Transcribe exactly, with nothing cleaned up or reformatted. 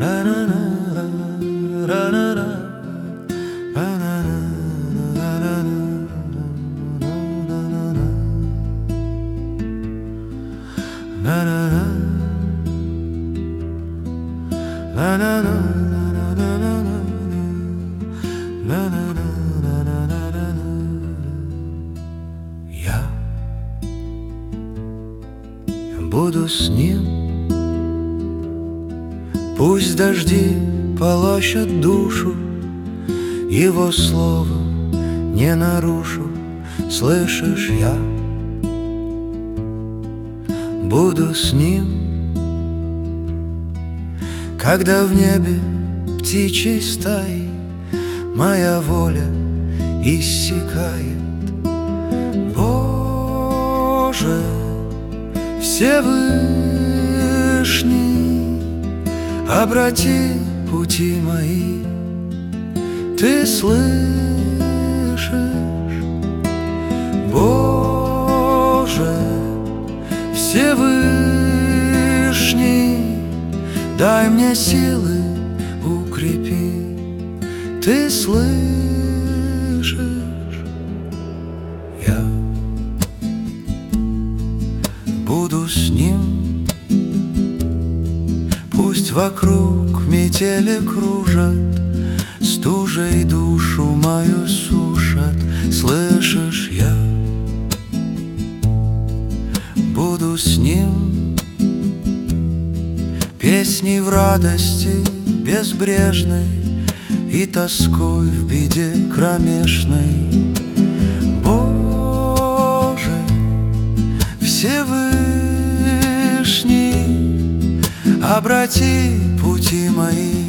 Я буду с ним, пусть дожди полощут душу, его слово не нарушу. Слышишь, я буду с ним, когда в небе птичьей стаи моя воля иссякает. Боже Всевышний, обрати пути мои, ты слышишь? Боже Всевышний, дай мне силы, укрепи, ты слышишь? Я буду с ним, пусть вокруг метели кружат, стужей душу мою сушат. Слышишь, я буду с ним, песней в радости безбрежной и тоской в беде кромешной. Боже Всевышний, обрати пути мои,